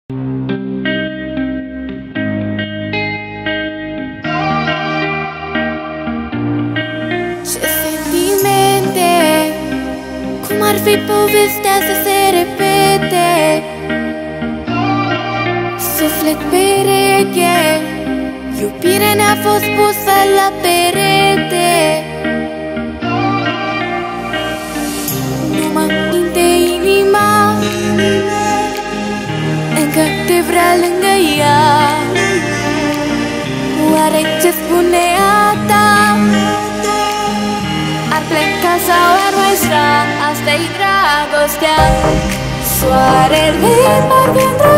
Ce sentimente, cum ar fi povestea să se repete. Suflet pereche, iubirea ne-a fost pusă la perete. Nu mă minte inima, încă te vrea lângă ea. Oare ce spune a ta? Ar pleca sau ar mai sta? Asta-i dragostea. Soarele parcă